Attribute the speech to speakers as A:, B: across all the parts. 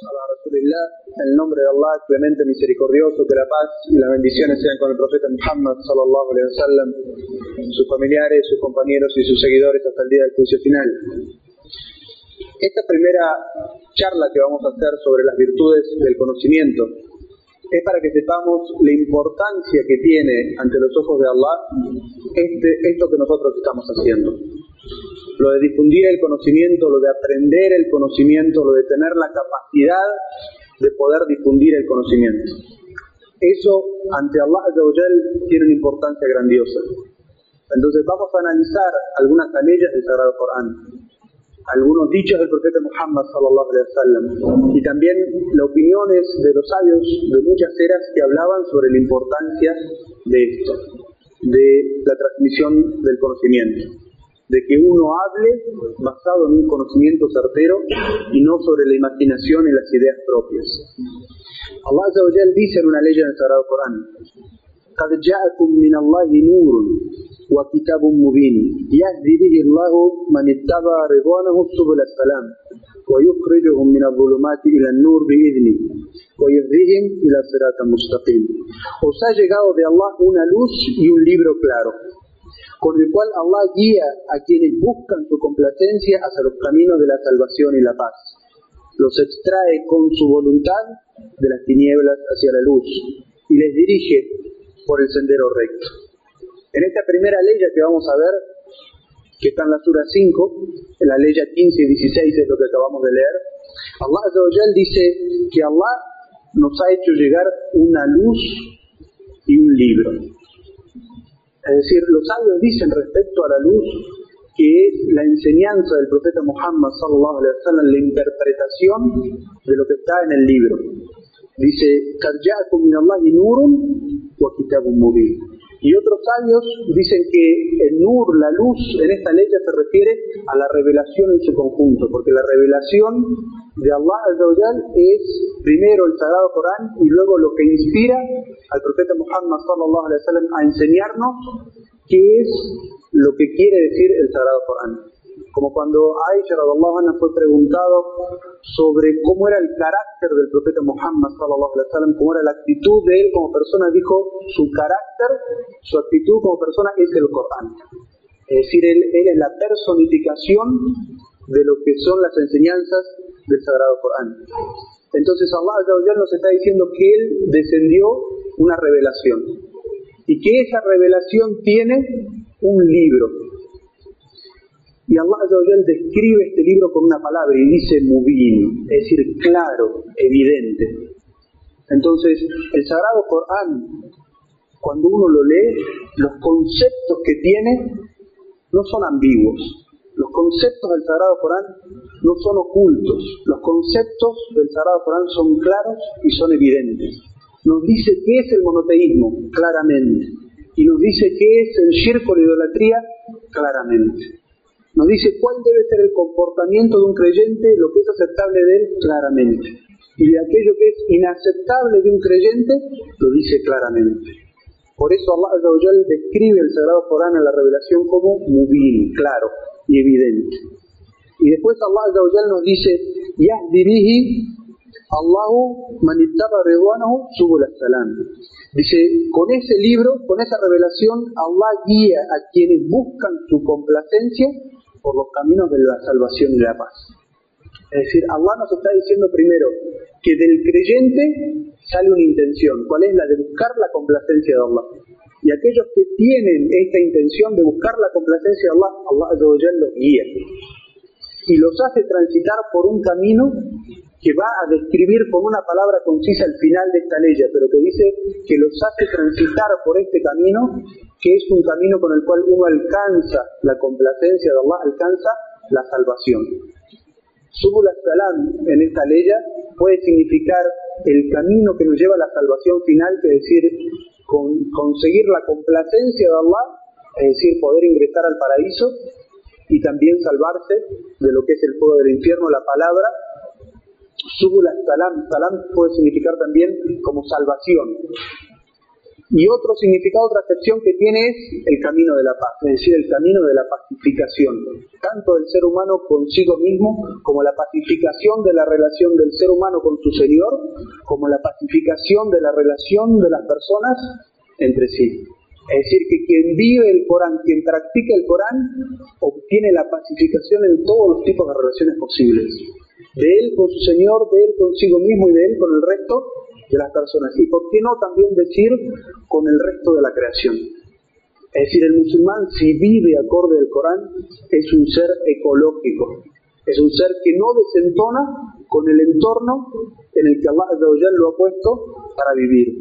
A: a Rasulillah, en el nombre de Allah, clemente misericordioso, que la paz y las bendiciones sean con el profeta Muhammad sallallahu alaihi wasallam, sus familiares, sus compañeros y sus seguidores hasta el día del juicio final. Esta primera charla que vamos a hacer sobre las virtudes del conocimiento es para que sepamos la importancia que tiene ante los ojos de Allah esto que nosotros estamos haciendo. Lo de difundir el conocimiento, lo de aprender el conocimiento, lo de tener la capacidad de poder difundir el conocimiento. Eso ante Allah Azza wa Jal tiene una importancia grandiosa. Entonces vamos a analizar algunas aleyas del Sagrado Corán, algunos dichos del profeta Muhammad sallallahu alaihi wasallam y también las opiniones de los sabios de muchas eras que hablaban sobre la importancia de esto, de la transmisión del conocimiento, de que uno hable basado en un conocimiento certero y no sobre la imaginación y las ideas propias. Allah Azza wa Jal dice en una ley en el Sagrado Corán: قَدْ جَاءَكُمْ مِنَ اللَّهِ نُورٌ وَكِتَابٌ مُبِينٌ يَهْدِي بِهِ اللَّهُ مَنِ اتَّبَعَ رِضْوَانَهُ سُبُلَ السَّلَامِ وَيُخْرِجُهُم مِنَ الظُّلُمَاتِ إِلَى النُّورِ بِإِذْنِهِ وَيَهْدِيهِمْ إِلَى صِرَاطٍ مُسْتَقِيمٍ. Os ha llegado de Allah una luz y un libro claro, con el cual Allah guía a quienes buscan su complacencia hacia los caminos de la salvación y la paz. Los extrae con su voluntad de las tinieblas hacia la luz y les dirige por el sendero recto. En esta primera ley que vamos a ver, que está en la Sura 5, en la ley 15 y 16 es lo que acabamos de leer, Allah Azza wa Jal dice que Allah nos ha hecho llegar una luz y un libro. Es decir, los sabios dicen respecto a la luz que es la enseñanza del profeta Muhammad sallallahu alaihi wasallam, la interpretación de lo que está en el libro. Dice: قَدْ جَاءَكُمْ مِنَ اللَّهِ نُورٌ وَكِتَابٌ مُبِينٌ. Y otros sabios dicen que el nur, la luz, en esta ley se refiere a la revelación en su conjunto, porque la revelación de Allah Azza wa Jal es primero el Sagrado Corán y luego lo que inspira al profeta Muhammad sallallahu alaihi wasallam a enseñarnos qué es lo que quiere decir el Sagrado Corán. Como cuando Aisha radhiallahu anha fue preguntado sobre cómo era el carácter del profeta Muhammad sallallahu alaihi wasallam, cómo era la actitud de él como persona, dijo: su carácter, su actitud como persona es el Corán. Es decir, él es la personificación de lo que son las enseñanzas del Sagrado Corán. Entonces Allah Azza wa Jal nos está diciendo que él descendió una revelación y que esa revelación tiene un libro. Y Allah Azza wa Jal describe este libro con una palabra y dice mubin, es decir, claro, evidente. Entonces, el Sagrado Corán, cuando uno lo lee, los conceptos que tiene no son ambiguos. Los conceptos del Sagrado Corán no son ocultos. Los conceptos del Sagrado Corán son claros y son evidentes. Nos dice qué es el monoteísmo, claramente. Y nos dice qué es el shirk o la idolatría, claramente. Nos dice cuál debe ser el comportamiento de un creyente, lo que es aceptable de él, claramente. Y de aquello que es inaceptable de un creyente, lo dice claramente. Por eso Allah Azza wa Jal describe el Sagrado Corán en la revelación como mubin, claro y evidente. Y después Allah Azza wa Jal nos dice: Yahdi bihi Allahu man ittaba ridwanahu subul as-salam. Dice, con ese libro, con esa revelación, Allah guía a quienes buscan su complacencia por los caminos de la salvación y la paz. Es decir, Allah nos está diciendo primero que del creyente sale una intención. ¿Cuál es? La de buscar la complacencia de Allah. Y aquellos que tienen esta intención de buscar la complacencia de Allah, Allah Azza wa Jalla los guía y los hace transitar por un camino que va a describir con una palabra concisa el final de esta ley, pero que dice que los hace transitar por este camino, que es un camino con el cual uno alcanza la complacencia de Allah, alcanza la salvación. Subul as-salam en esta ley puede significar el camino que nos lleva a la salvación final, es decir, conseguir la complacencia de Allah, es decir, poder ingresar al paraíso y también salvarse de lo que es el fuego del infierno. La palabra Subul as-salam, salam puede significar también como salvación. Y otro significado, otra acepción que tiene es el camino de la paz, es decir, el camino de la pacificación, tanto del ser humano consigo mismo, como la pacificación de la relación del ser humano con su Señor, como la pacificación de la relación de las personas entre sí. Es decir, que quien vive el Corán, quien practica el Corán, obtiene la pacificación en todos los tipos de relaciones posibles. De él con su Señor, de él consigo mismo y de él con el resto de las personas. Y por qué no también decir con el resto de la creación. Es decir, el musulmán, si vive acorde al Corán, es un ser ecológico. Es un ser que no desentona con el entorno en el que Allah Azza wa Jalla lo ha puesto para vivir.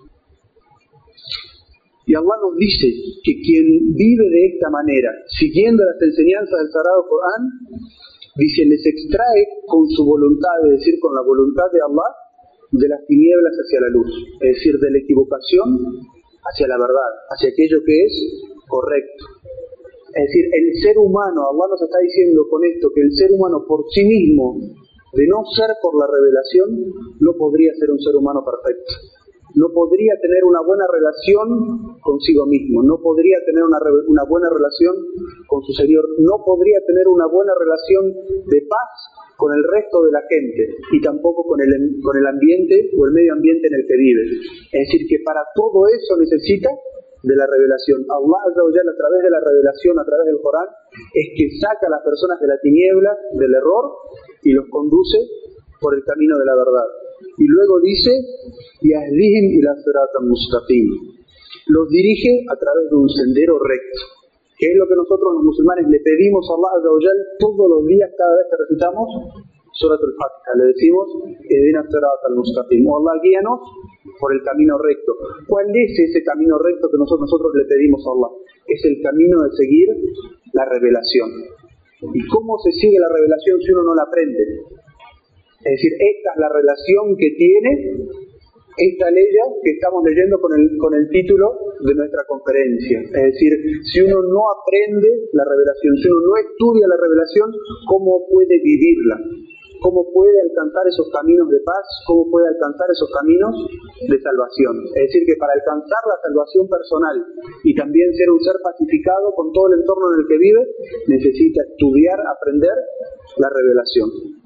A: Y Allah nos dice que quien vive de esta manera, siguiendo las enseñanzas del Sagrado Corán, dice, les extrae con su voluntad, es decir, con la voluntad de Allah, de las tinieblas hacia la luz, es decir, de la equivocación hacia la verdad, hacia aquello que es correcto. Es decir, el ser humano, Allah nos está diciendo con esto que el ser humano por sí mismo, de no ser por la revelación, no podría ser un ser humano perfecto. No podría tener una buena relación consigo mismo, no podría tener una buena relación con su Señor, no podría tener una buena relación de paz con el resto de la gente y tampoco con el ambiente o el medio ambiente en el que vive. Es decir, que para todo eso necesita de la revelación. Allah Azza wa Jalla, a través de la revelación, a través del Corán, es que saca a las personas de la tiniebla, del error, y los conduce por el camino de la verdad. Y luego dice, yahdihim ila siratan mustaqim, los dirige a través de un sendero recto, que es lo que nosotros los musulmanes le pedimos a Allah Azza wa Jalla todos los días, cada vez que recitamos Surat al-Fatiha. Le decimos, ihdina siratan mustaqim, o Allah, guíanos por el camino recto. ¿Cuál es ese camino recto que nosotros le pedimos a Allah? Es el camino de seguir la revelación. ¿Y cómo se sigue la revelación si uno no la aprende? Es decir, esta es la relación que tiene esta ley que estamos leyendo con el título de nuestra conferencia. Es decir, si uno no aprende la revelación, si uno no estudia la revelación, ¿cómo puede vivirla? ¿Cómo puede alcanzar esos caminos de paz? ¿Cómo puede alcanzar esos caminos de salvación? Es decir, que para alcanzar la salvación personal y también ser un ser pacificado con todo el entorno en el que vive, necesita estudiar, aprender la revelación.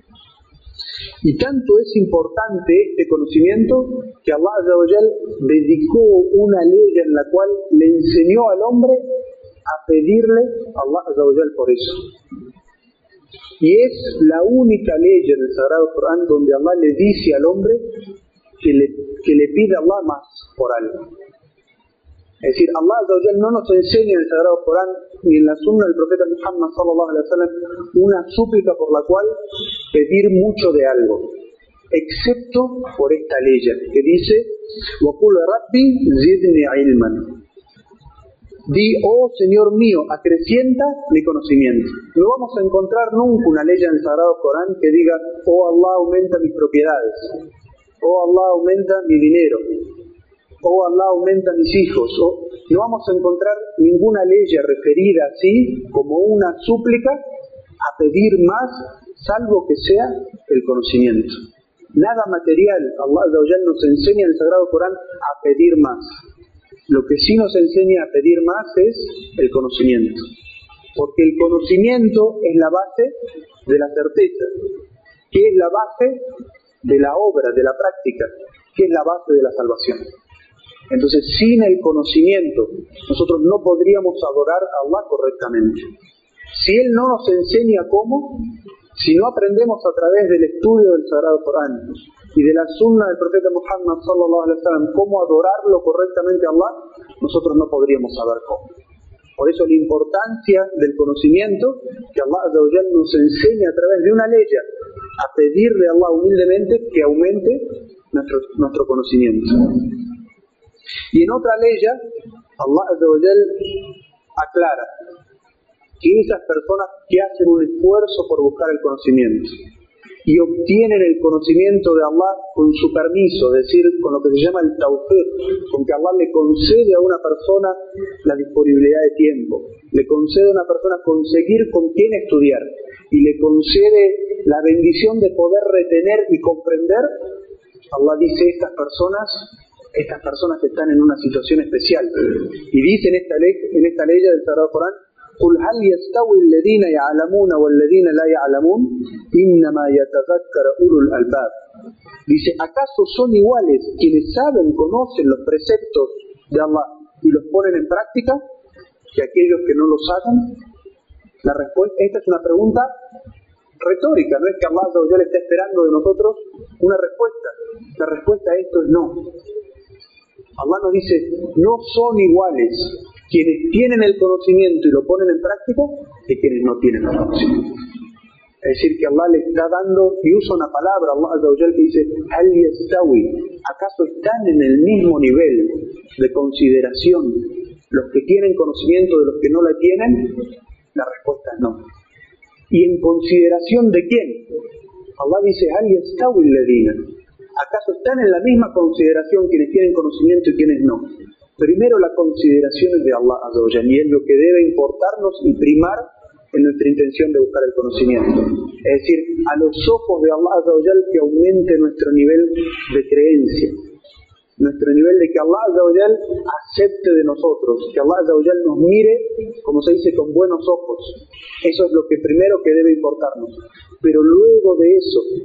A: Y tanto es importante este conocimiento que Allah Azza wa Jal dedicó una ley en la cual le enseñó al hombre a pedirle a Allah Azza wa Jal por eso. Y es la única ley en el Sagrado Corán donde Allah le dice al hombre que le pide a Allah más por algo. Es decir, Allah Azza wa Jal no nos enseña en el Sagrado Corán ni en la Sunna del profeta Muhammad sallallahu alaihi wasallam una súplica por la cual pedir mucho de algo, excepto por esta ley que dice: وَقُلْ رَبِّ زِدْنِي عِلْمًا. Di, oh Señor mío, acrecienta mi conocimiento. No vamos a encontrar nunca una ley en el Sagrado Corán que diga: oh Allah, aumenta mis propiedades, oh Allah, aumenta mi dinero, oh Allah, aumenta mis hijos. No vamos a encontrar ninguna ley referida así como una súplica a pedir más, salvo que sea el conocimiento. Nada material, Allah Azza wa Jalla nos enseña en el Sagrado Corán a pedir más. Lo que sí nos enseña a pedir más es el conocimiento, porque el conocimiento es la base de la certeza, que es la base de la obra, de la práctica, que es la base de la salvación. Entonces, sin el conocimiento, nosotros no podríamos adorar a Allah correctamente. Si Él no nos enseña cómo, si no aprendemos a través del estudio del Sagrado Corán y de la Sunna del profeta Muhammad sallallahu alaihi wasallam cómo adorarlo correctamente a Allah, nosotros no podríamos saber cómo. Por eso la importancia del conocimiento, que Allah Azza wa Jalla nos enseña a través de una ley a pedirle a Allah humildemente que aumente nuestro conocimiento. Y en otra ley, Allah Azza wa Jalla aclara que esas personas que hacen un esfuerzo por buscar el conocimiento y obtienen el conocimiento de Allah con su permiso, es decir, con lo que se llama el tawfiq, con que Allah le concede a una persona la disponibilidad de tiempo, le concede a una persona conseguir con quién estudiar y le concede la bendición de poder retener y comprender, Allah dice: estas personas estas personas están en una situación especial. Y dice en esta ley del Sagrado Corán: قُلْ هَلْ يَسْتَوِي الَّذِينَ يَعْلَمُونَ وَالَّذِينَ لَا يَعْلَمُونَ إِنَّمَا يَتَذَكَّرُ أُولُو الْأَلْبَابِ. Dice, ¿acaso son iguales quienes saben, conocen los preceptos de Allah y los ponen en práctica, que aquellos que no los hagan? La respuesta, esta es una pregunta retórica, no es que Allah ya le está esperando de nosotros una respuesta. La respuesta a esto es no. Allah nos dice, no son iguales quienes tienen el conocimiento y lo ponen en práctica que quienes no tienen el conocimiento. Es decir, que Allah le está dando, y usa una palabra, Allah que dice, Hal yastawi, ¿acaso están en el mismo nivel de consideración los que tienen conocimiento de los que no la tienen? La respuesta es no. ¿Y en consideración de quién? Allah dice, Hal yastawi alladhina, ¿acaso están en la misma consideración quienes tienen conocimiento y quienes no? Primero, la consideración es de Allah y es lo que debe importarnos y primar en nuestra intención de buscar el conocimiento. Es decir, a los ojos de Allah que aumente nuestro nivel de creencia, nuestro nivel de que Allah acepte de nosotros, que Allah nos mire, como se dice, con buenos ojos. Eso es lo que primero que debe importarnos. Pero luego de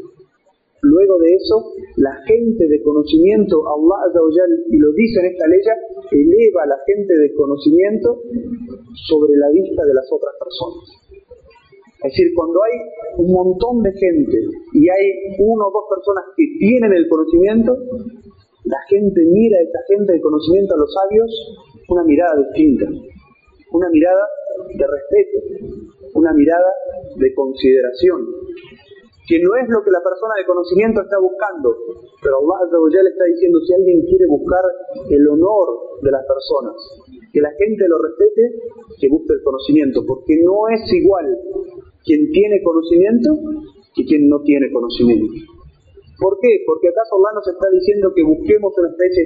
A: eso, la gente de conocimiento, Allah y lo dice en esta ley, eleva a la gente de conocimiento sobre la vista de las otras personas. Es decir, cuando hay un montón de gente y hay una o dos personas que tienen el conocimiento, la gente mira a esta gente de conocimiento, a los sabios, una mirada distinta, una mirada de respeto, una mirada de consideración, que no es lo que la persona de conocimiento está buscando, pero Allah le está diciendo, si alguien quiere buscar el honor de las personas, que la gente lo respete, que busque el conocimiento, porque no es igual quien tiene conocimiento que quien no tiene conocimiento. ¿Por qué? Porque acaso Allah nos está diciendo que busquemos una especie de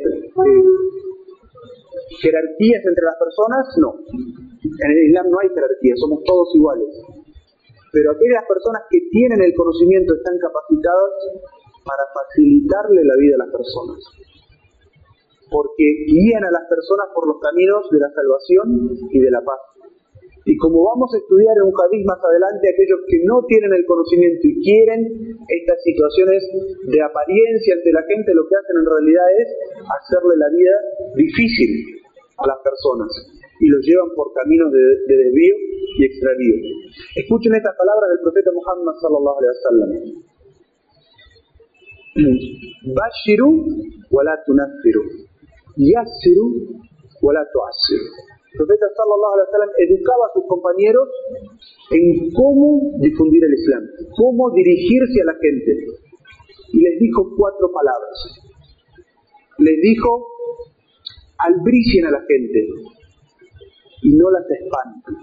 A: jerarquías entre las personas. No, en el Islam no hay jerarquías, somos todos iguales. Pero aquellas personas que tienen el conocimiento están capacitadas para facilitarle la vida a las personas, porque guían a las personas por los caminos de la salvación y de la paz. Y como vamos a estudiar en un hadith más adelante, aquellos que no tienen el conocimiento y quieren estas situaciones de apariencia ante la gente, lo que hacen en realidad es hacerle la vida difícil a las personas y los llevan por caminos de desvío y extravío. Escuchen estas palabras del profeta Muhammad sallallahu alaihi wasallam: Bashiru wa la tunaffiru, yassiru wa la tu'assiru. El profeta sallallahu alaihi wasallam educaba a sus compañeros en cómo difundir el Islam, cómo dirigirse a la gente, y les dijo 4 palabras. Les dijo: albricien a la gente y no las espanten,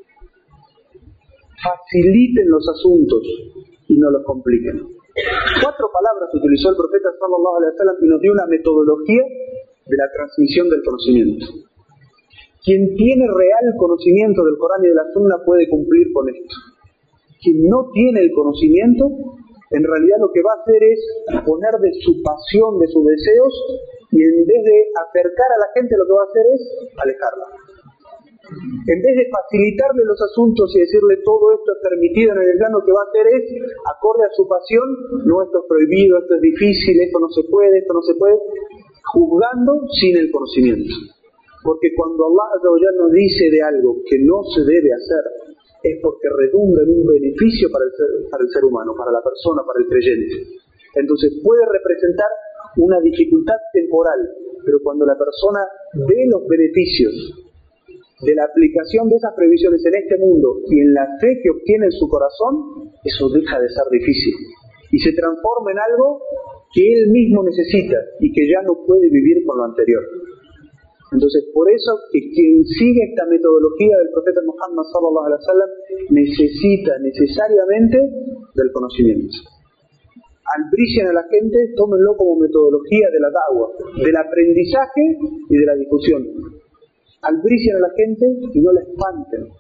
A: faciliten los asuntos y no los compliquen. 4 palabras utilizó el profeta sallallahu alaihi wasallam y nos dio una metodología de la transmisión del conocimiento. Quien tiene real conocimiento del Corán y de la Sunna puede cumplir con esto. Quien no tiene el conocimiento, en realidad lo que va a hacer es poner de su pasión, de sus deseos, y en vez de acercar a la gente, lo que va a hacer es alejarla. En vez de facilitarle los asuntos y decirle todo esto es permitido en el Islam, lo que va a hacer es, acorde a su pasión, no, esto es prohibido, esto es difícil, esto no se puede, juzgando sin el conocimiento. Porque cuando Allah nos dice de algo que no se debe hacer, es porque redunda en un beneficio para el ser humano, para la persona, para el creyente. Entonces puede representar una dificultad temporal, pero cuando la persona ve los beneficios de la aplicación de esas previsiones en este mundo y en la fe que obtiene en su corazón, eso deja de ser difícil y se transforma en algo que él mismo necesita y que ya no puede vivir con lo anterior. Entonces, por eso que quien sigue esta metodología del profeta Muhammad sallallahu alaihi wasallam necesita necesariamente del conocimiento. Albricien a la gente, tómenlo como metodología de la da'wa, del aprendizaje y de la difusión. Albricien a la gente y no la espanten.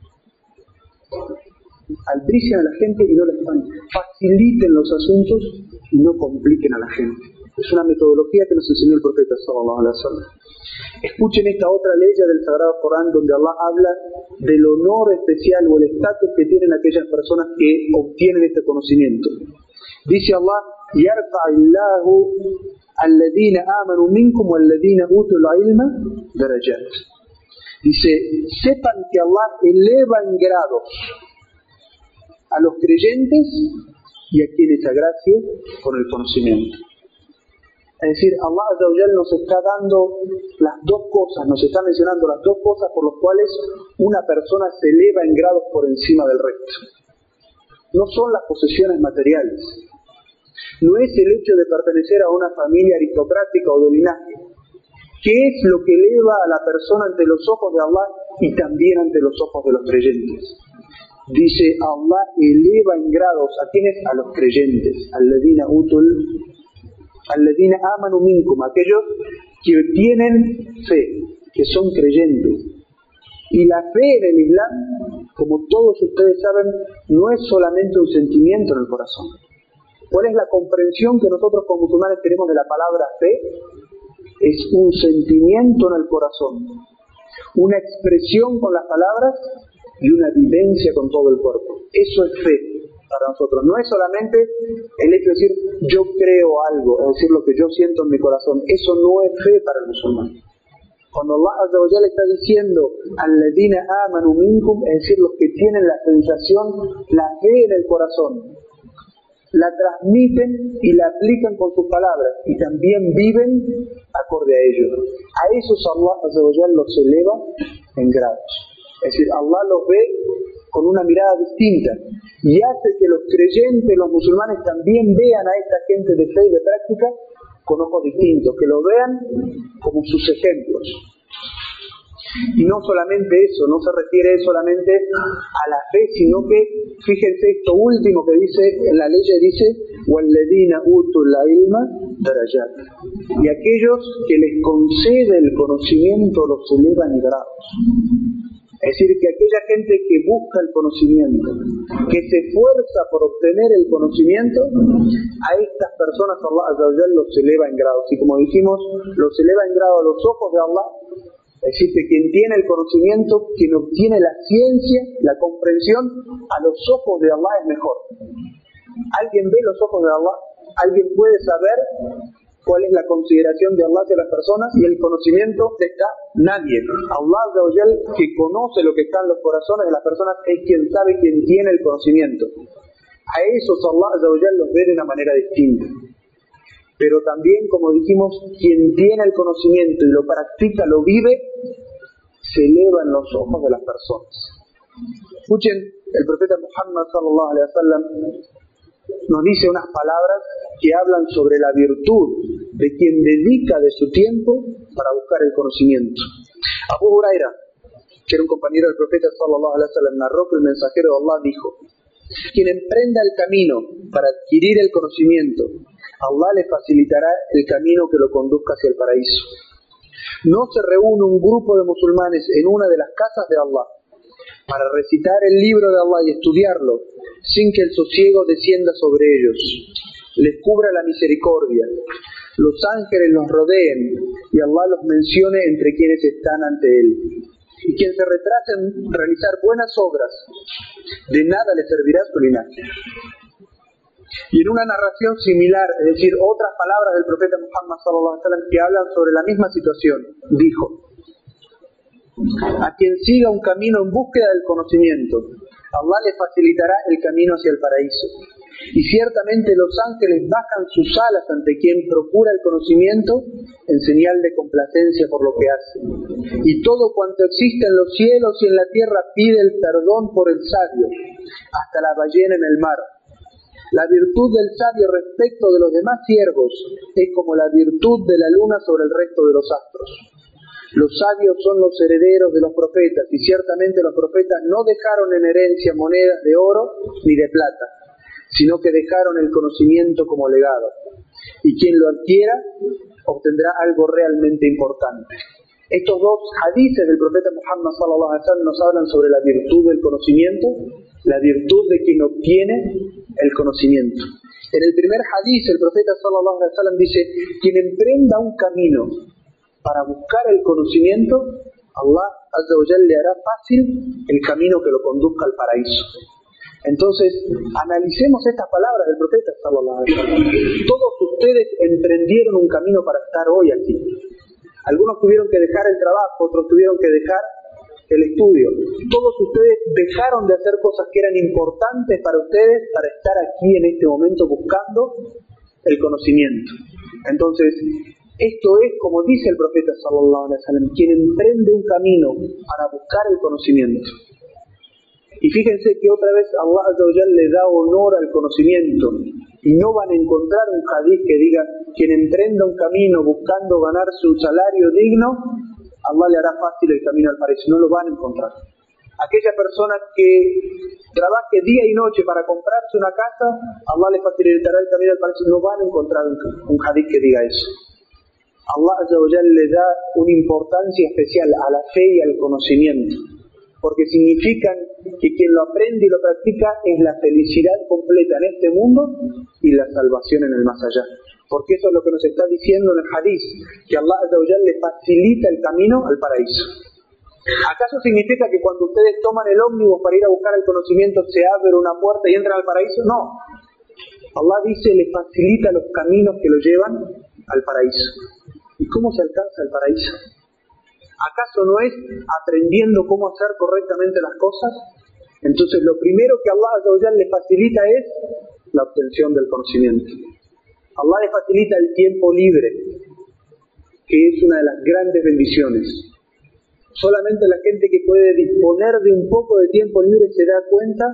A: Albricien a la gente y no la espanten. Faciliten los asuntos y no compliquen a la gente. Es una metodología que nos enseñó el profeta sallallahu alaihi wasallam. Escuchen esta otra ley del Sagrado Corán donde Allah habla del honor especial o el estatus que tienen aquellas personas que obtienen este conocimiento. Dice Allah: "Yarfa'illahu alladhina amanu minkum walladhina utul ilma darajat." Dice, sepan que Allah eleva en grados a los creyentes y a quienes agracie con el conocimiento. Es decir, Allah Azza wa Jalla nos está dando las dos cosas, nos está mencionando las dos cosas por las cuales una persona se eleva en grados por encima del resto. No son las posesiones materiales, no es el hecho de pertenecer a una familia aristocrática o de linaje, que es lo que eleva a la persona ante los ojos de Allah y también ante los ojos de los creyentes. Dice, Allah eleva en grados a quienes, a los creyentes, alladhina amanu minkum, aquellos que tienen fe, que son creyentes. Y la fe en el Islam, como todos ustedes saben, no es solamente un sentimiento en el corazón. ¿Cuál es la comprensión que nosotros como musulmanes tenemos de la palabra fe? Es un sentimiento en el corazón, una expresión con las palabras y una vivencia con todo el cuerpo. Eso es fe para nosotros. No es solamente el hecho de decir yo creo algo, es decir, lo que yo siento en mi corazón. Eso no es fe para el musulmán. Cuando Allah Azza wa Jalla está diciendo alladhina amanu minkum, es decir, los que tienen la sensación, la fe en el corazón, la transmiten y la aplican con sus palabras y también viven acorde a ello. A esos Allah Azza wa Jalla los eleva en grados. Es decir, Allah los ve con una mirada distinta y hace que los creyentes, los musulmanes también vean a esta gente de fe y de práctica con ojos distintos, que lo vean como sus ejemplos. Y no solamente eso, no se refiere solamente a la fe, sino que, fíjense esto último que dice, en la ley dice, وَالَّذِينَ أُوتُوا الْعِلْمَ دَرَجَاتٍ. Y aquellos que les concede el conocimiento los elevan en grados. Es decir, que aquella gente que busca el conocimiento, que se esfuerza por obtener el conocimiento, a estas personas Allah Azza wa Jalla los eleva en grados. Y como dijimos, los eleva en grado a los ojos de Allah. Es decir, que quien tiene el conocimiento, quien obtiene la ciencia, la comprensión, a los ojos de Allah es mejor. ¿Alguien ve los ojos de Allah? ¿Alguien puede saber cuál es la consideración de Allah hacia las personas? Y el conocimiento está nadie. Allah Azza wa Jalla, que conoce lo que está en los corazones de las personas, es quien sabe, quien tiene el conocimiento. A esos Allah Azza wa Jalla los ve de una manera distinta. Pero también, como dijimos, quien tiene el conocimiento y lo practica, lo vive, se eleva en los ojos de las personas. Escuchen, el profeta Muhammad sallallahu alaihi wasallam nos dice unas palabras que hablan sobre la virtud de quien dedica de su tiempo para buscar el conocimiento. Abu Huraira, que era un compañero del profeta sallallahu alaihi wasallam, narró que el mensajero de Allah dijo: quien emprenda el camino para adquirir el conocimiento, Allah le facilitará el camino que lo conduzca hacia el paraíso. No se reúne un grupo de musulmanes en una de las casas de Allah para recitar el libro de Allah y estudiarlo sin que el sosiego descienda sobre ellos, les cubra la misericordia, los ángeles los rodeen y Allah los mencione entre quienes están ante Él. Y quien se retrase en realizar buenas obras, de nada le servirá su linaje. Y en una narración similar, es decir, otras palabras del profeta Muhammad sallallahu alaihi wasallam que hablan sobre la misma situación, dijo: a quien siga un camino en búsqueda del conocimiento, Allah le facilitará el camino hacia el paraíso. Y ciertamente los ángeles bajan sus alas ante quien procura el conocimiento en señal de complacencia por lo que hace. Y todo cuanto existe en los cielos y en la tierra pide el perdón por el sabio, hasta la ballena en el mar. La virtud del sabio respecto de los demás siervos es como la virtud de la luna sobre el resto de los astros. Los sabios son los herederos de los profetas, y ciertamente los profetas no dejaron en herencia monedas de oro ni de plata, sino que dejaron el conocimiento como legado. Y quien lo adquiera obtendrá algo realmente importante. Estos dos hadices del profeta Muhammad sallallahu alaihi wasallam nos hablan sobre la virtud del conocimiento, la virtud de quien obtiene el conocimiento. En el primer hadith el profeta sallallahu alaihi wasallam dice: quien emprenda un camino para buscar el conocimiento, Allah azza wa jalla le hará fácil el camino que lo conduzca al paraíso. Entonces, analicemos estas palabras del profeta sallallahu alaihi wasallam. Todos ustedes emprendieron un camino para estar hoy aquí. Algunos tuvieron que dejar el trabajo, otros tuvieron que dejar el estudio. Todos ustedes dejaron de hacer cosas que eran importantes para ustedes para estar aquí en este momento buscando el conocimiento. Entonces, esto es como dice el profeta sallallahu alaihi wasallam: quien emprende un camino para buscar el conocimiento. Y fíjense que otra vez Allah azza wa jalla le da honor al conocimiento. Y no van a encontrar un hadith que diga: quien emprenda un camino buscando ganarse un salario digno, Allah le hará fácil el camino al paraíso. No lo van a encontrar. Aquella persona que trabaje día y noche para comprarse una casa, Allah le facilitará el camino al paraíso. No van a encontrar un hadith que diga eso. Allah azza wa jalla le da una importancia especial a la fe y al conocimiento, porque significan que quien lo aprende y lo practica es la felicidad completa en este mundo y la salvación en el más allá. Porque eso es lo que nos está diciendo en el hadith, que Allah azza wa jalla le facilita el camino al paraíso. ¿Acaso significa que cuando ustedes toman el ómnibus para ir a buscar el conocimiento se abre una puerta y entran al paraíso? No. Allah dice: le facilita los caminos que lo llevan al paraíso. ¿Y cómo se alcanza el paraíso? ¿Acaso no es aprendiendo cómo hacer correctamente las cosas? Entonces lo primero que Allah azza wa jalla le facilita es la obtención del conocimiento. Allah le facilita el tiempo libre, que es una de las grandes bendiciones. Solamente la gente que puede disponer de un poco de tiempo libre se da cuenta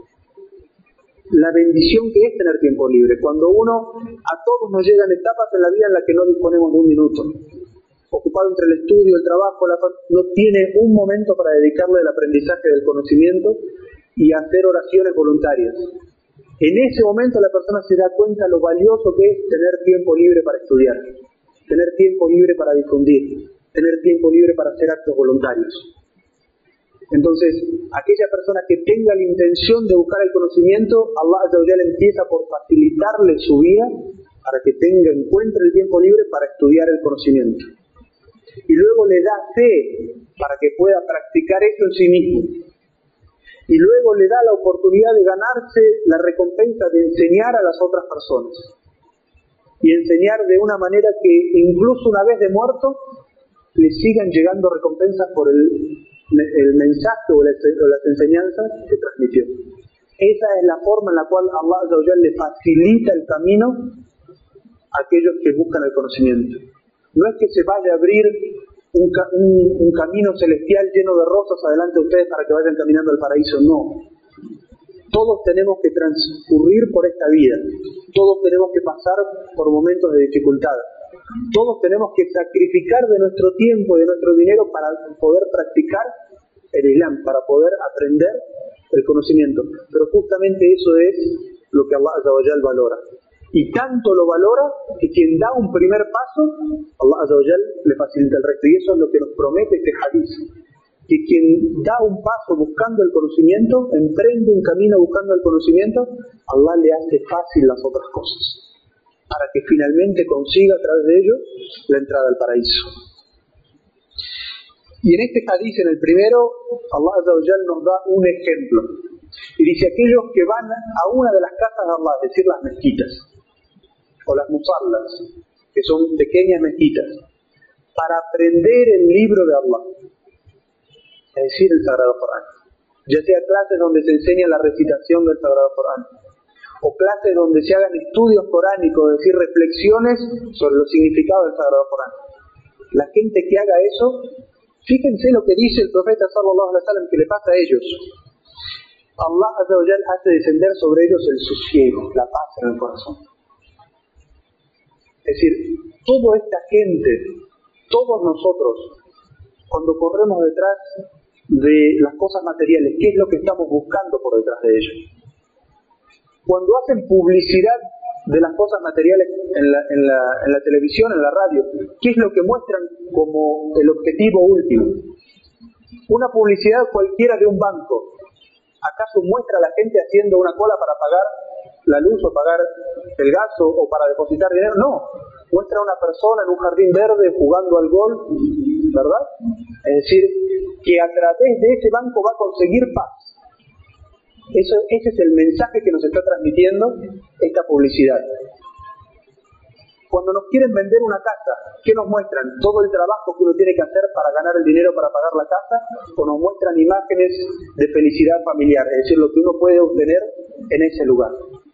A: la bendición que es tener tiempo libre. Cuando a todos nos llegan etapas en la vida en las que no disponemos de un minuto. Ocupado entre el estudio, el trabajo, no tiene un momento para dedicarle al aprendizaje del conocimiento y hacer oraciones voluntarias. En ese momento la persona se da cuenta lo valioso que es tener tiempo libre para estudiar, tener tiempo libre para difundir, tener tiempo libre para hacer actos voluntarios. Entonces, aquella persona que tenga la intención de buscar el conocimiento, Allah azza wa jalla empieza por facilitarle su vida para que encuentre el tiempo libre para estudiar el conocimiento. Y luego le da fe para que pueda practicar eso en sí mismo. Y luego le da la oportunidad de ganarse la recompensa de enseñar a las otras personas. Y enseñar de una manera que incluso una vez de muerto le sigan llegando recompensas por el mensaje o las enseñanzas que transmitió. Esa es la forma en la cual Allah azza wa jalla le facilita el camino a aquellos que buscan el conocimiento. No es que se vaya a abrir un camino celestial lleno de rosas adelante de ustedes para que vayan caminando al paraíso, no. Todos tenemos que transcurrir por esta vida, todos tenemos que pasar por momentos de dificultad, todos tenemos que sacrificar de nuestro tiempo y de nuestro dinero para poder practicar el Islam, para poder aprender el conocimiento. Pero justamente eso es lo que Allah azza wa jalla valora. Y tanto lo valora que quien da un primer paso, Allah azza wa jalla le facilita el resto. Y eso es lo que nos promete este hadith. Que quien da un paso buscando el conocimiento, emprende un camino buscando el conocimiento, Allah le hace fácil las otras cosas, para que finalmente consiga a través de ello la entrada al paraíso. Y en este hadith, en el primero, Allah azza wa jalla nos da un ejemplo. Y dice: aquellos que van a una de las casas de Allah, es decir, las mezquitas, o las musallas, que son pequeñas mezquitas, para aprender el libro de Allah, es decir, el Sagrado Corán. Ya sea clases donde se enseña la recitación del Sagrado Corán, o clases donde se hagan estudios coránicos, es decir, reflexiones sobre los significados del Sagrado Corán. La gente que haga eso, fíjense lo que dice el profeta sallallahu alaihi wasallam que le pasa a ellos. Allah azza wa jalla hace descender sobre ellos el sosiego, la paz en el corazón. Es decir, toda esta gente, todos nosotros, cuando corremos detrás de las cosas materiales, ¿qué es lo que estamos buscando por detrás de ellos? Cuando hacen publicidad de las cosas materiales en la televisión, en la radio? ¿Qué es lo que muestran como el objetivo último? Una publicidad cualquiera de un banco, ¿acaso muestra a la gente haciendo una cola para pagar la luz o pagar el gas o para depositar dinero? No, muestra a una persona en un jardín verde jugando al golf, ¿verdad? Es decir, que a través de ese banco va a conseguir paz. Ese es el mensaje que nos está transmitiendo esta publicidad. Cuando nos quieren vender una casa, ¿qué nos muestran? ¿Todo el trabajo que uno tiene que hacer para ganar el dinero para pagar la casa? ¿O nos muestran imágenes de felicidad familiar? Es decir, lo que uno puede obtener en ese lugar.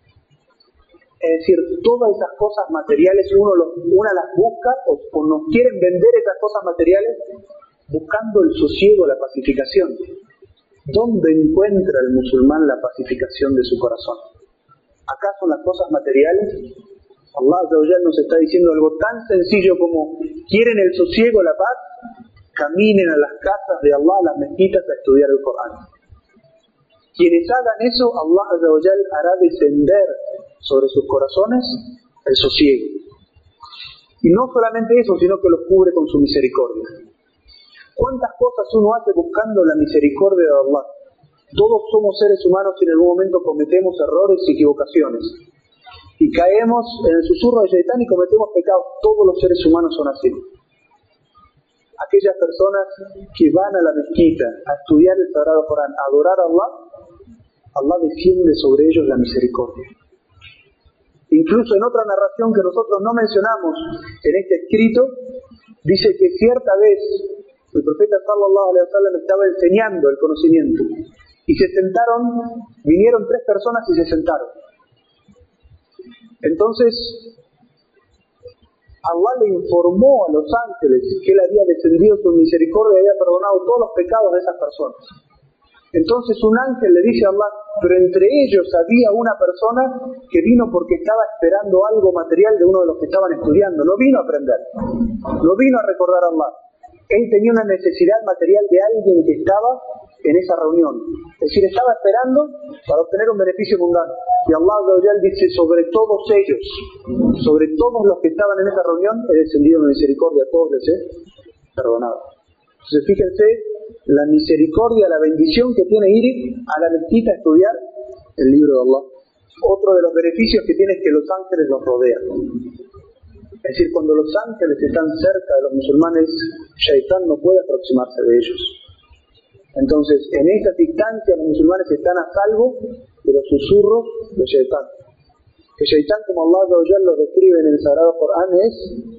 A: Es decir, todas esas cosas materiales una las busca o nos quieren vender esas cosas materiales buscando el sosiego, la pacificación. ¿Dónde encuentra el musulmán la pacificación de su corazón? ¿Acaso las cosas materiales? Allah Azza wa Jalla nos está diciendo algo tan sencillo como: ¿quieren el sosiego, la paz? Caminen a las casas de Allah, a las mezquitas, a estudiar el Corán. Quienes hagan eso, Allah Azza wa Jalla hará descender sobre sus corazones el sosiego. Y no solamente eso, sino que los cubre con su misericordia. ¿Cuántas cosas uno hace buscando la misericordia de Allah? Todos somos seres humanos y en algún momento cometemos errores y equivocaciones. Y caemos en el susurro de Shaitán y cometemos pecados. Todos los seres humanos son así. Aquellas personas que van a la mezquita a estudiar el Sagrado Corán, a adorar a Allah, Allah desciende sobre ellos la misericordia. Incluso en otra narración que nosotros no mencionamos en este escrito, dice que cierta vez el profeta sallallahu alaihi wasallam estaba enseñando el conocimiento y vinieron 3 personas y se sentaron. Entonces Allah le informó a los ángeles que Él había descendido su misericordia y había perdonado todos los pecados de esas personas. Entonces un ángel le dice a Allah: pero entre ellos había una persona que vino porque estaba esperando algo material de uno de los que estaban estudiando. No vino a aprender, no vino a recordar a Allah. Él tenía una necesidad material de alguien que estaba en esa reunión. Es decir, estaba esperando para obtener un beneficio mundano. Y Allah dice: sobre todos ellos, sobre todos los que estaban en esa reunión, he descendido mi misericordia, a todos les he perdonado. Entonces fíjense la misericordia, la bendición que tiene ir a la mezquita a estudiar el libro de Allah. Otro de los beneficios que tiene es que los ángeles los rodean. Es decir, cuando los ángeles están cerca de los musulmanes, Shaitán no puede aproximarse de ellos. Entonces, en estas instancias los musulmanes están a salvo de los susurros de Shaitán. Que Shaitán, como Allah lo describe en el Sagrado Corán, es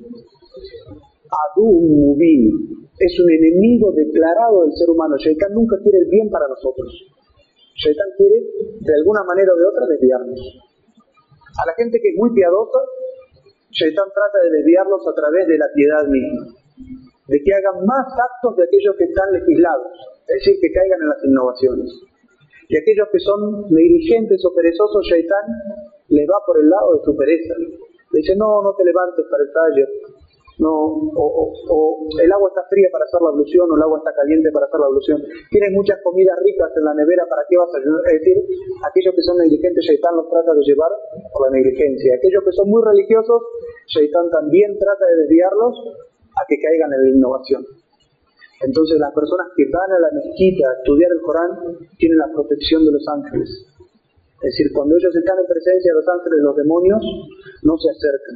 A: Adu Mubin, es un enemigo declarado del ser humano. Shaitán nunca quiere el bien para nosotros. Shaitán quiere, de alguna manera o de otra, desviarnos. A la gente que es muy piadosa, Shaitán trata de desviarlos a través de la piedad misma, de que hagan más actos de aquellos que están legislados, es decir, que caigan en las innovaciones. Y aquellos que son negligentes o perezosos, Shaitán les va por el lado de su pereza. Le dice: no te levantes para el taller, o el agua está fría para hacer la ablución, o el agua está caliente para hacer la ablución. Tienes muchas comidas ricas en la nevera, ¿para qué vas a ayudar? Es decir, aquellos que son negligentes, Shaitán los trata de llevar por la negligencia. Aquellos que son muy religiosos, Shaitán también trata de desviarlos a que caigan en la innovación. Entonces las personas que van a la mezquita a estudiar el Corán tienen la protección de los ángeles. Es decir, cuando ellos están en presencia de los ángeles, los demonios no se acercan.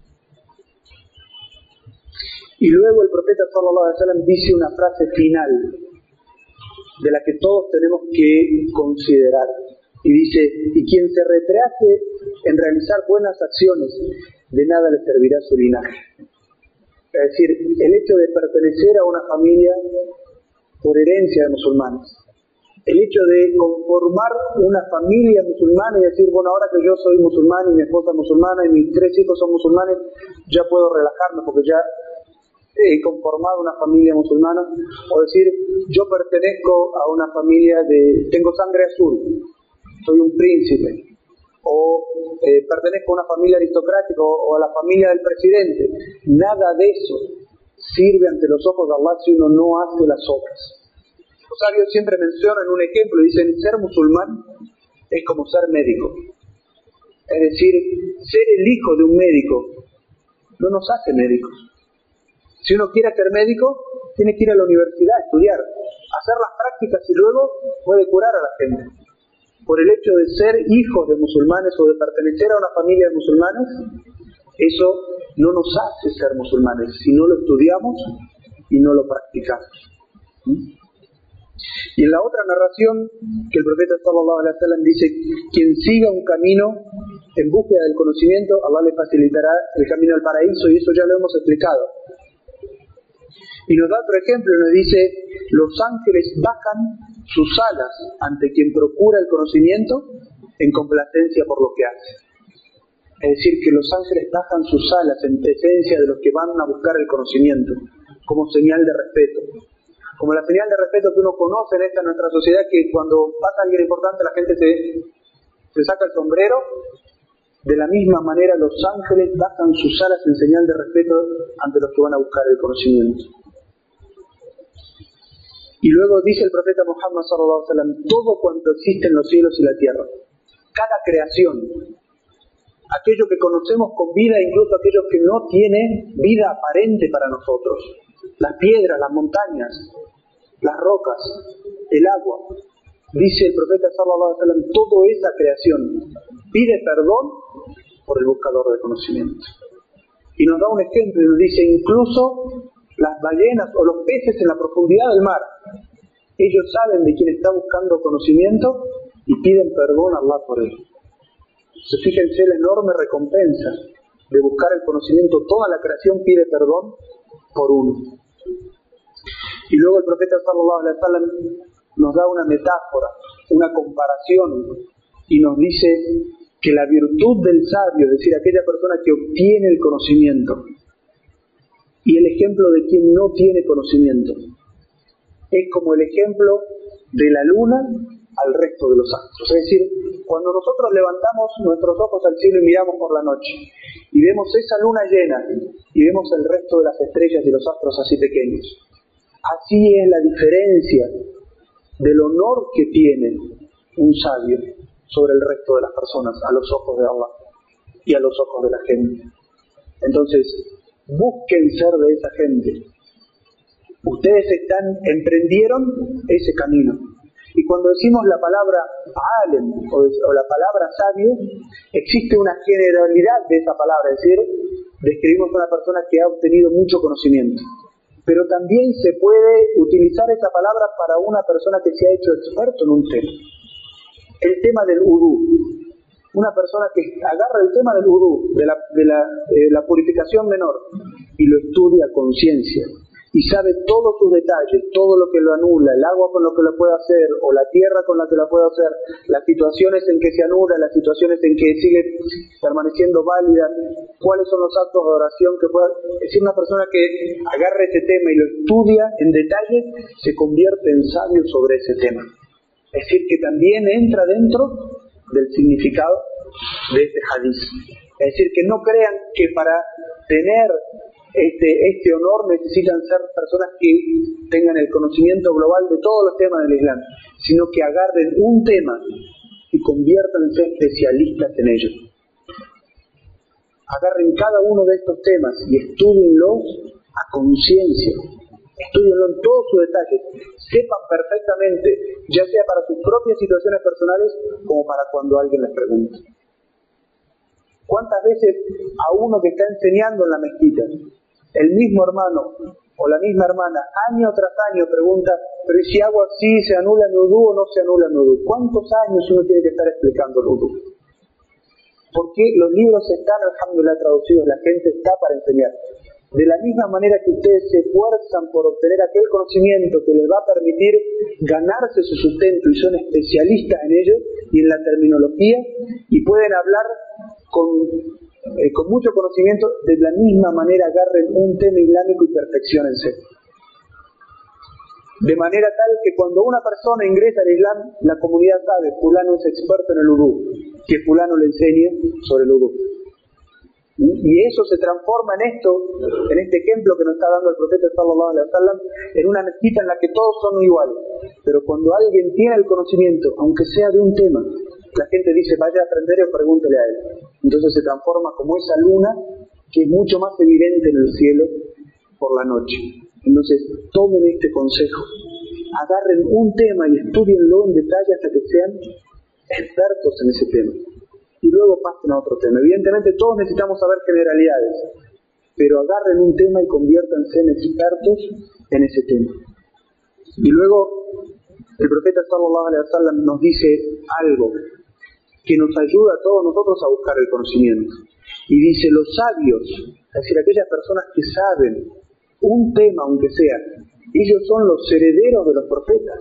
A: Y luego el profeta sallallahu alaihi wasallam dice una frase final de la que todos tenemos que considerar. Y dice: y quien se retrase en realizar buenas acciones, de nada le servirá su linaje. Es decir, el hecho de pertenecer a una familia por herencia de musulmanes, el hecho de conformar una familia musulmana y decir: bueno, ahora que yo soy musulmán y mi esposa es musulmana y mis 3 hijos son musulmanes, ya puedo relajarme porque ya he conformado una familia musulmana. O decir: yo pertenezco a una familia tengo sangre azul, soy un príncipe. O pertenezco a una familia aristocrática o a la familia del presidente. Nada de eso sirve ante los ojos de Allah si uno no hace las obras. Los sabios siempre mencionan un ejemplo, dicen: ser musulmán es como ser médico. Es decir, ser el hijo de un médico no nos hace médicos. Si uno quiere ser médico, tiene que ir a la universidad a estudiar, hacer las prácticas y luego puede curar a la gente. Por el hecho de ser hijos de musulmanes o de pertenecer a una familia de musulmanes, eso no nos hace ser musulmanes si no lo estudiamos y no lo practicamos. Y en la otra narración que el profeta sallallahu alaihi wasallam dice, quien siga un camino en búsqueda del conocimiento, Allah le facilitará el camino al paraíso, y eso ya lo hemos explicado. Y nos da otro ejemplo, nos dice, los ángeles bajan sus alas ante quien procura el conocimiento en complacencia por lo que hace. Es decir, que los ángeles bajan sus alas en presencia de los que van a buscar el conocimiento, como señal de respeto. Como la señal de respeto que uno conoce en nuestra sociedad, que cuando pasa alguien importante la gente se saca el sombrero. De la misma manera los ángeles bajan sus alas en señal de respeto ante los que van a buscar el conocimiento. Y luego dice el profeta Muhammad sallallahu alaihi wasallam, todo cuanto existe en los cielos y la tierra, cada creación, aquello que conocemos con vida, incluso aquello que no tiene vida aparente para nosotros, las piedras, las montañas, las rocas, el agua, dice el profeta sallallahu alaihi wasallam, toda esa creación pide perdón por el buscador de conocimiento. Y nos da un ejemplo y nos dice, incluso las ballenas o los peces en la profundidad del mar, ellos saben de quién está buscando conocimiento y piden perdón a Allah por él. Fíjense la enorme recompensa de buscar el conocimiento. Toda la creación pide perdón por uno. Y luego el profeta sallallahu alaihi wasallam nos da una metáfora, una comparación, y nos dice que la virtud del sabio, es decir, aquella persona que obtiene el conocimiento, y el ejemplo de quien no tiene conocimiento, es como el ejemplo de la luna al resto de los astros. Es decir, cuando nosotros levantamos nuestros ojos al cielo y miramos por la noche, y vemos esa luna llena, y vemos el resto de las estrellas y los astros así pequeños, así es la diferencia del honor que tiene un sabio sobre el resto de las personas a los ojos de Allah y a los ojos de la gente. Entonces, busquen ser de esa gente. Ustedes emprendieron ese camino. Y cuando decimos la palabra alem o la palabra sabio, existe una generalidad de esa palabra, es decir, describimos a una persona que ha obtenido mucho conocimiento. Pero también se puede utilizar esa palabra para una persona que se ha hecho experto en un tema. El tema del udú. Una persona que agarra el tema del udú, de la purificación menor, y lo estudia a conciencia, y sabe todos sus detalles, todo lo que lo anula, el agua con lo que lo puede hacer, o la tierra con la que lo puede hacer, las situaciones en que se anula, las situaciones en que sigue permaneciendo válida, cuáles son los actos de oración que pueda. Es decir, una persona que agarra ese tema y lo estudia en detalle, se convierte en sabio sobre ese tema. Es decir, que también entra dentro del significado de este hadiz. Es decir, que no crean que para tener este honor necesitan ser personas que tengan el conocimiento global de todos los temas del Islam, sino que agarren un tema y conviértanse especialistas en ello. Agarren cada uno de estos temas y estudienlos a conciencia, estudienlo en todos sus detalles, sepan perfectamente, ya sea para sus propias situaciones personales como para cuando alguien les pregunte. ¿Cuántas veces a uno que está enseñando en la mezquita, el mismo hermano o la misma hermana, año tras año pregunta, pero si hago así, ¿se anula el udú o no se anula el udú? ¿Cuántos años uno tiene que estar explicando el udú? Porque los libros están, alhamdulillah, traducidos, la gente está para enseñar. De la misma manera que ustedes se esfuerzan por obtener aquel conocimiento que les va a permitir ganarse su sustento y son especialistas en ello y en la terminología y pueden hablar con mucho conocimiento, de la misma manera agarren un tema islámico y perfecciónense. De manera tal que cuando una persona ingresa al Islam, la comunidad sabe, fulano es experto en el udú, que fulano le enseñe sobre el udú. Y eso se transforma en este ejemplo que nos está dando el profeta sallallahu alaihi wasallam, en una mezquita en la que todos son iguales. Pero cuando alguien tiene el conocimiento, aunque sea de un tema, la gente dice, vaya a aprender o pregúntele a él. Entonces se transforma como esa luna que es mucho más evidente en el cielo por la noche. Entonces tomen este consejo, agarren un tema y estudienlo en detalle hasta que sean expertos en ese tema. Y luego pasen a otro tema. Evidentemente todos necesitamos saber generalidades, pero agarren un tema y conviértanse en expertos en ese tema. Y luego el profeta sallallahu alaihi wasallam nos dice algo que nos ayuda a todos nosotros a buscar el conocimiento. Y dice, los sabios, es decir, aquellas personas que saben un tema aunque sea, ellos son los herederos de los profetas.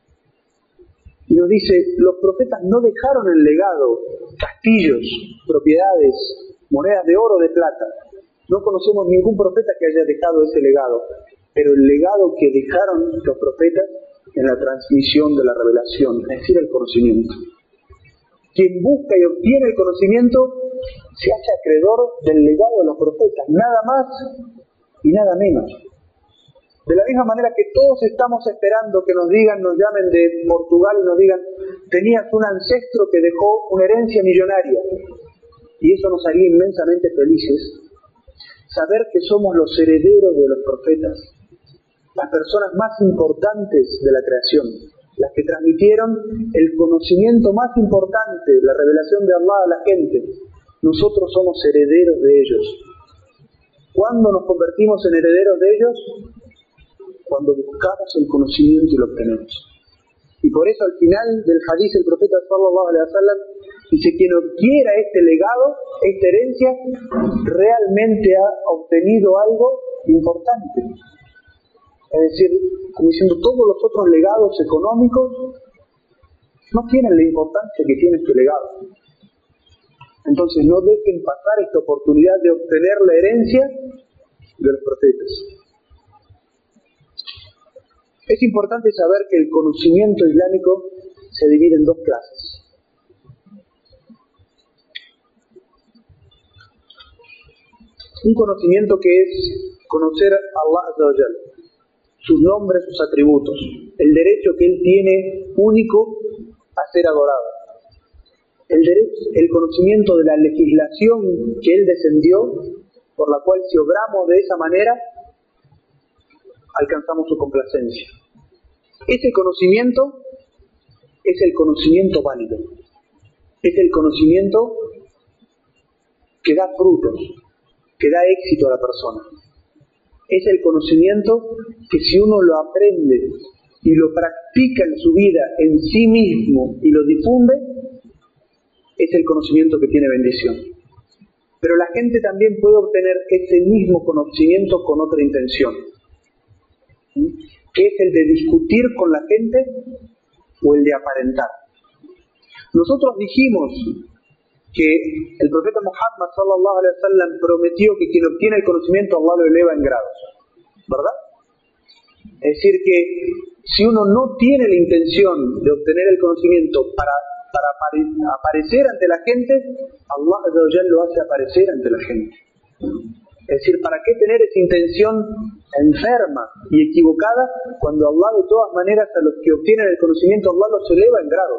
A: Y nos dice, los profetas no dejaron en legado castillos, propiedades, monedas de oro o de plata. No conocemos ningún profeta que haya dejado ese legado, pero el legado que dejaron los profetas en la transmisión de la revelación, es decir, el conocimiento. Quien busca y obtiene el conocimiento se hace acreedor del legado de los profetas, nada más y nada menos. De la misma manera que todos estamos esperando que nos digan, nos llamen de Portugal y nos digan, tenías un ancestro que dejó una herencia millonaria, y eso nos haría inmensamente felices, saber que somos los herederos de los profetas, las personas más importantes de la creación, las que transmitieron el conocimiento más importante, la revelación de Allah a la gente. Nosotros somos herederos de ellos. ¿Cuándo nos convertimos en herederos de ellos? Cuando buscamos el conocimiento y lo obtenemos. Y por eso al final del hadith el profeta sallallahu alaihi wasallam dice, quien adquiera este legado, esta herencia, realmente ha obtenido algo importante. Es decir, como diciendo, todos los otros legados económicos no tienen la importancia que tiene este legado. Entonces no dejen pasar esta oportunidad de obtener la herencia de los profetas. Es importante saber que el conocimiento islámico se divide en dos clases. Un conocimiento que es conocer a Allah Azza wa Jalla, sus nombres, sus atributos, el derecho que Él tiene único a ser adorado, el conocimiento de la legislación que Él descendió, por la cual si obramos de esa manera, alcanzamos su complacencia. Ese conocimiento es el conocimiento válido, es el conocimiento que da frutos, que da éxito a la persona. Es el conocimiento que si uno lo aprende y lo practica en su vida en sí mismo y lo difunde, es el conocimiento que tiene bendición. Pero la gente también puede obtener ese mismo conocimiento con otra intención, que es el de discutir con la gente o el de aparentar. Nosotros dijimos que el profeta Muhammad sallallahu alaihi wasallam prometió que quien obtiene el conocimiento Allah lo eleva en grados, ¿verdad? Es decir que si uno no tiene la intención de obtener el conocimiento para aparecer ante la gente, Allah Azza wa Jalla lo hace aparecer ante la gente. Es decir, ¿para qué tener esa intención enferma y equivocada cuando Allah de todas maneras a los que obtienen el conocimiento Allah los eleva en grados?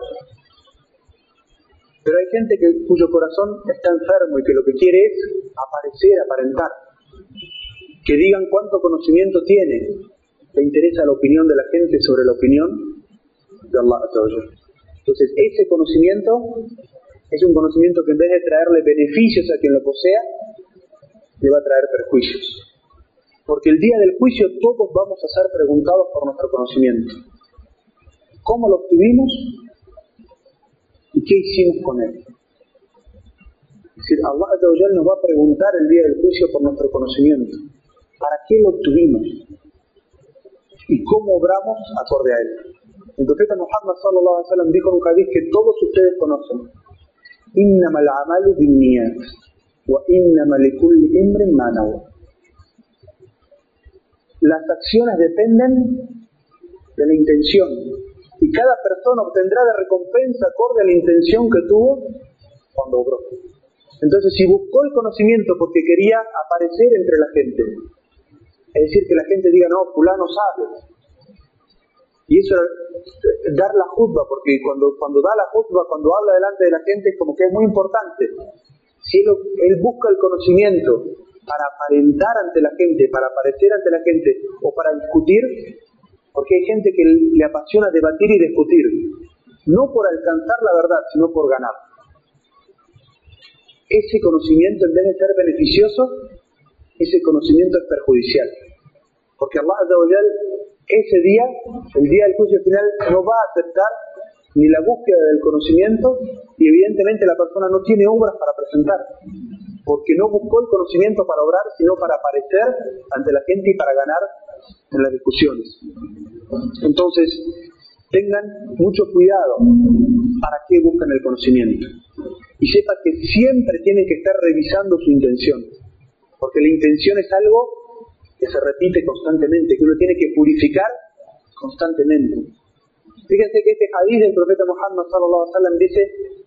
A: Pero hay gente cuyo corazón está enfermo y que lo que quiere es aparecer, aparentar. Que digan cuánto conocimiento tiene. Le interesa la opinión de la gente sobre la opinión de Allah. Entonces, ese conocimiento es un conocimiento que en vez de traerle beneficios a quien lo posea, le va a traer perjuicios. Porque el día del juicio todos vamos a ser preguntados por nuestro conocimiento. ¿Cómo lo obtuvimos? ¿Y qué hicimos con él? Es decir, Allah Azza wa Jalla nos va a preguntar el día del juicio por nuestro conocimiento. ¿Para qué lo obtuvimos? ¿Y cómo obramos acorde a él? El profeta Muhammad sallallahu alaihi wasallam dijo en un hadith que todos ustedes conocen. Innama al-amalu bin-niyat wa innama likulli imrin ma nawa. Las acciones dependen de la intención. Y cada persona obtendrá de recompensa acorde a la intención que tuvo cuando obró. Entonces, si buscó el conocimiento porque quería aparecer entre la gente, es decir, que la gente diga, no, fulano sabe. Y eso es dar la jutba, porque cuando da la jutba, cuando habla delante de la gente, es como que es muy importante. Si Si él busca el conocimiento para aparentar ante la gente, para aparecer ante la gente o para discutir, porque hay gente que le apasiona debatir y discutir, no por alcanzar la verdad, sino por ganar. Ese conocimiento, en vez de ser beneficioso, ese conocimiento es perjudicial. Porque Allah Azza wa Jal, ese día, el día del juicio final, no va a aceptar ni la búsqueda del conocimiento, y evidentemente la persona no tiene obras para presentar, porque no buscó el conocimiento para obrar, sino para aparecer ante la gente y para ganar en las discusiones. Entonces, tengan mucho cuidado para qué buscan el conocimiento. Y sepa que siempre tienen que estar revisando su intención, porque la intención es algo que se repite constantemente, que uno tiene que purificar constantemente. Fíjense que este hadith del profeta Muhammad sallallahu alaihi wasallam dice: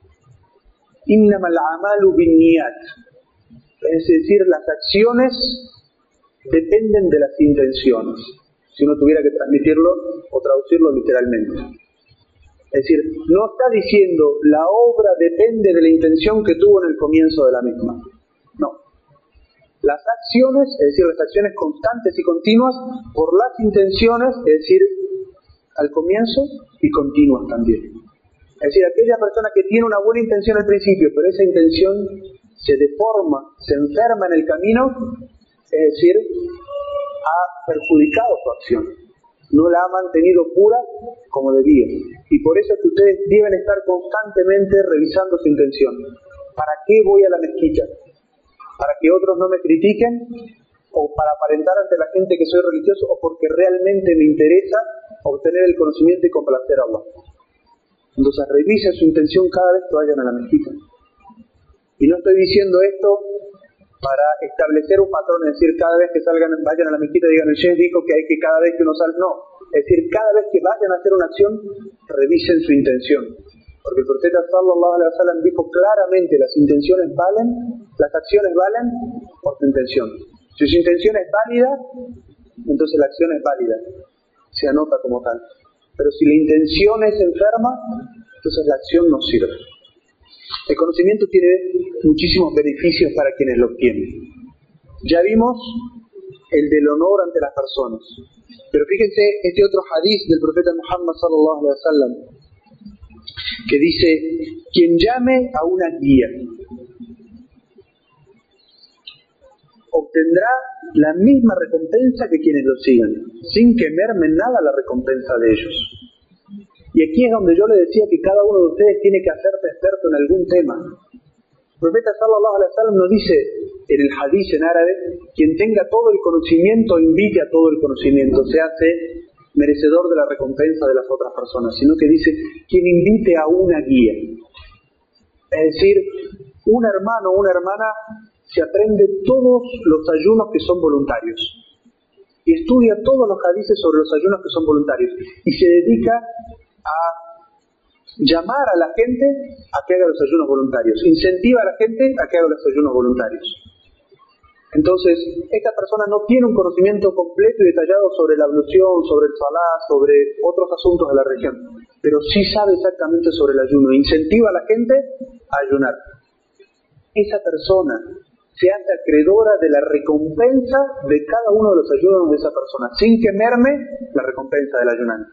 A: "Innamal a'malu binniyat", es decir, las acciones dependen de las intenciones, si uno tuviera que transmitirlo o traducirlo literalmente. Es decir, no está diciendo la obra depende de la intención que tuvo en el comienzo de la misma. No. Las acciones, es decir, las acciones constantes y continuas por las intenciones, es decir, al comienzo y continuas también. Es decir, aquella persona que tiene una buena intención al principio, pero esa intención se deforma, se enferma en el camino, es decir, ha perjudicado su acción. No la ha mantenido pura como debía. Y por eso es que ustedes deben estar constantemente revisando su intención. ¿Para qué voy a la mezquita? ¿Para que otros no me critiquen? ¿O para aparentar ante la gente que soy religioso? ¿O porque realmente me interesa obtener el conocimiento y complacer a Allah? Entonces revisen su intención cada vez que vayan a la mezquita. Y no estoy diciendo esto para establecer un patrón, es decir, cada vez que vayan a la mezquita digan: el Sheikh dijo que hay que cada vez que uno salga. No, es decir, cada vez que vayan a hacer una acción, revisen su intención. Porque el profeta sallallahu alaihi wasallam dijo claramente: las intenciones valen, las acciones valen por su intención. Si su intención es válida, entonces la acción es válida, se anota como tal. Pero si la intención es enferma, entonces la acción no sirve. El conocimiento tiene muchísimos beneficios para quienes lo obtienen. Ya vimos el del honor ante las personas. Pero fíjense este otro hadith del profeta Muhammad sallallahu alaihi wasallam, que dice: quien llame a una guía obtendrá la misma recompensa que quienes lo sigan, sin que merme nada la recompensa de ellos. Y aquí es donde yo le decía que cada uno de ustedes tiene que hacerse experto en algún tema. El profeta sallallahu alaihi wasallam nos dice en el hadith en árabe: quien tenga todo el conocimiento invite a todo el conocimiento, se hace merecedor de la recompensa de las otras personas, sino que dice: quien invite a una guía. Es decir, un hermano o una hermana se aprende todos los ayunos que son voluntarios y estudia todos los hadices sobre los ayunos que son voluntarios y se dedica a llamar a la gente a que haga los ayunos voluntarios, incentiva a la gente a que haga los ayunos voluntarios. Entonces, esta persona no tiene un conocimiento completo y detallado sobre la ablución, sobre el salá, sobre otros asuntos de la religión, pero sí sabe exactamente sobre el ayuno, incentiva a la gente a ayunar. Esa persona se hace acreedora de la recompensa de cada uno de los ayunos de esa persona, sin que merme la recompensa del ayunante.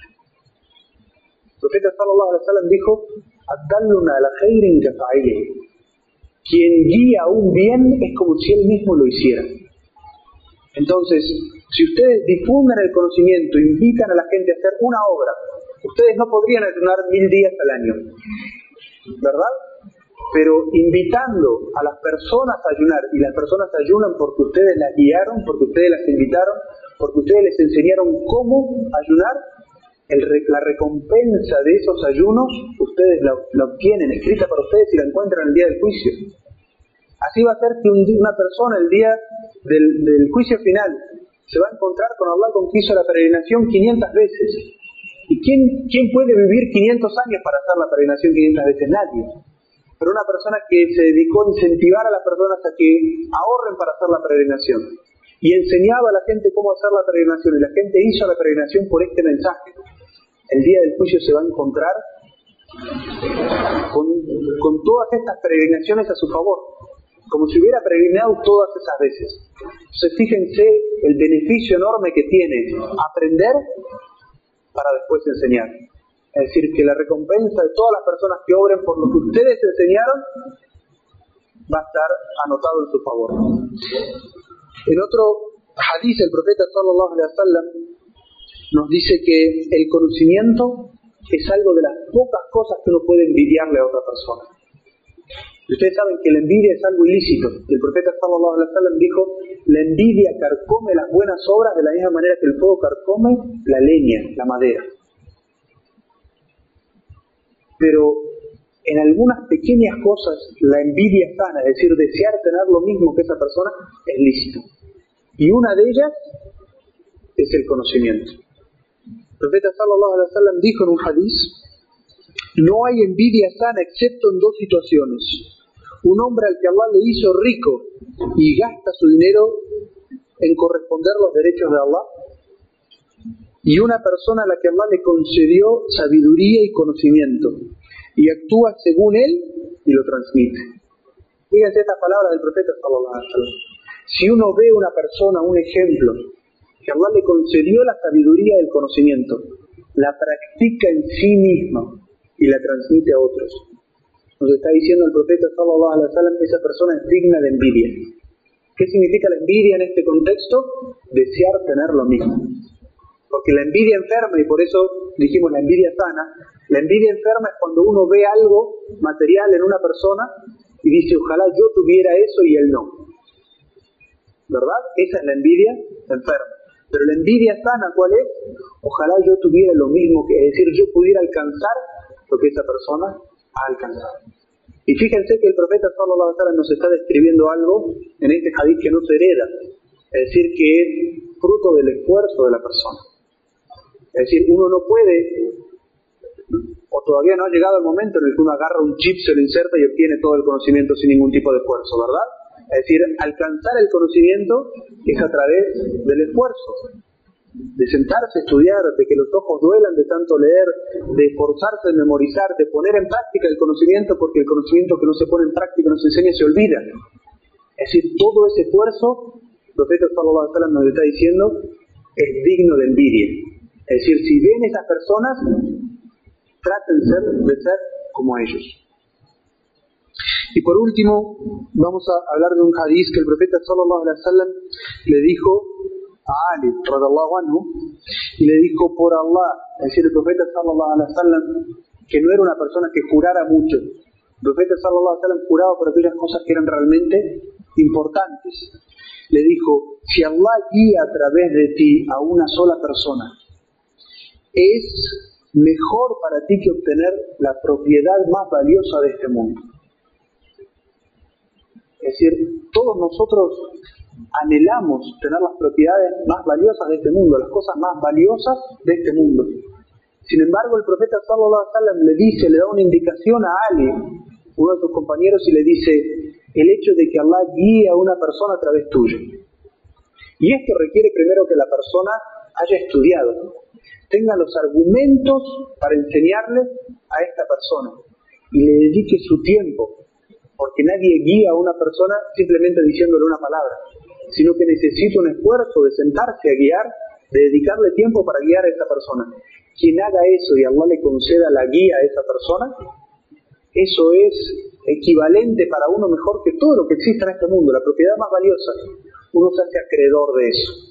A: El profeta sallallahu alaihi wasallam dijo: "Adalluna ala khairin ka fa'ilihi". Quien guía un bien es como si él mismo lo hiciera. Entonces, si ustedes difunden el conocimiento, invitan a la gente a hacer una obra, ustedes no podrían ayunar 1000 días al año, ¿verdad? Pero invitando a las personas a ayunar, y las personas ayunan porque ustedes las guiaron, porque ustedes las invitaron, porque ustedes les enseñaron cómo ayunar, la recompensa de esos ayunos ustedes la obtienen, escrita para ustedes y la encuentran el día del juicio. Así va a ser que una persona el día del juicio final se va a encontrar con Allah, con que hizo la peregrinación 500 veces. ¿Y quién puede vivir 500 años para hacer la peregrinación 500 veces? Nadie. Pero una persona que se dedicó a incentivar a las personas a que ahorren para hacer la peregrinación y enseñaba a la gente cómo hacer la peregrinación, y la gente hizo la peregrinación por este mensaje, el día del juicio se va a encontrar con todas estas peregrinaciones a su favor. como si hubiera peregrinado todas esas veces. Entonces fíjense el beneficio enorme que tiene aprender para después enseñar. Es decir, que la recompensa de todas las personas que obren por lo que ustedes enseñaron va a estar anotado en su favor. En otro hadith, el profeta sallallahu alaihi wasallam nos dice que el conocimiento es algo de las pocas cosas que uno puede envidiarle a otra persona. Ustedes saben que la envidia es algo ilícito. El profeta sallallahu alaihi wasallam dijo: la envidia carcome las buenas obras de la misma manera que el fuego carcome la leña, la madera. Pero en algunas pequeñas cosas la envidia sana, es decir, desear tener lo mismo que esa persona, es lícito. Y una de ellas es el conocimiento. El profeta sallallahu alaihi wasallam dijo en un hadiz: no hay envidia sana excepto en dos situaciones. Un hombre al que Allah le hizo rico y gasta su dinero en corresponder los derechos de Allah, y una persona a la que Allah le concedió sabiduría y conocimiento y actúa según él y lo transmite. Fíjense estas palabras del profeta sallallahu alaihi wasallam. Si uno ve a una persona, un ejemplo, que Allah le concedió la sabiduría y el conocimiento, la practica en sí mismo y la transmite a otros, nos está diciendo el profeta sallallahu alaihi wasallam que esa persona es digna de envidia. ¿Qué significa la envidia en este contexto? Desear tener lo mismo. Porque la envidia enferma, y por eso dijimos la envidia sana, la envidia enferma es cuando uno ve algo material en una persona y dice: ojalá yo tuviera eso y él no. ¿Verdad? Esa es la envidia enferma. Pero la envidia sana, ¿cuál es? Ojalá yo tuviera lo mismo, es decir, yo pudiera alcanzar lo que esa persona ha alcanzado. Y fíjense que el profeta sallallahu alaihi wasallam nos está describiendo algo en este hadith que no se hereda, es decir, que es fruto del esfuerzo de la persona. Es decir, uno no puede, o todavía no ha llegado el momento en el que uno agarra un chip, se lo inserta y obtiene todo el conocimiento sin ningún tipo de esfuerzo, ¿verdad? Es decir, alcanzar el conocimiento es a través del esfuerzo, de sentarse a estudiar, de que los ojos duelan de tanto leer, de esforzarse en memorizar, de poner en práctica el conocimiento, porque el conocimiento que no se pone en práctica, no se enseña, se olvida. Es decir, todo ese esfuerzo, el profeta sallallahu alaihi wasallam nos está diciendo, es digno de envidia. Es decir, si ven esas personas, traten de ser como ellos. Y por último, vamos a hablar de un hadiz que el profeta sallallahu alaihi wasallam le dijo a Ali radhiallahu anhu, y le dijo: por Allah, es decir, el profeta sallallahu alaihi wasallam, que no era una persona que jurara mucho. El profeta sallallahu alaihi wasallam juraba por aquellas cosas que eran realmente importantes. Le dijo: si Allah guía a través de ti a una sola persona, es mejor para ti que obtener la propiedad más valiosa de este mundo. Es decir, todos nosotros anhelamos tener las propiedades más valiosas de este mundo, las cosas más valiosas de este mundo. Sin embargo, el profeta sallallahu alaihi wasallam le da una indicación a Ali, uno de sus compañeros, y le dice: el hecho de que Allah guíe a una persona a través tuyo. Y esto requiere primero que la persona haya estudiado, tenga los argumentos para enseñarle a esta persona y le dedique su tiempo, porque nadie guía a una persona simplemente diciéndole una palabra, sino que necesita un esfuerzo de sentarse a guiar, de dedicarle tiempo para guiar a esa persona. Quien haga eso y Allah le conceda la guía a esa persona, eso es equivalente para uno mejor que todo lo que existe en este mundo, la propiedad más valiosa. Uno se hace acreedor de eso.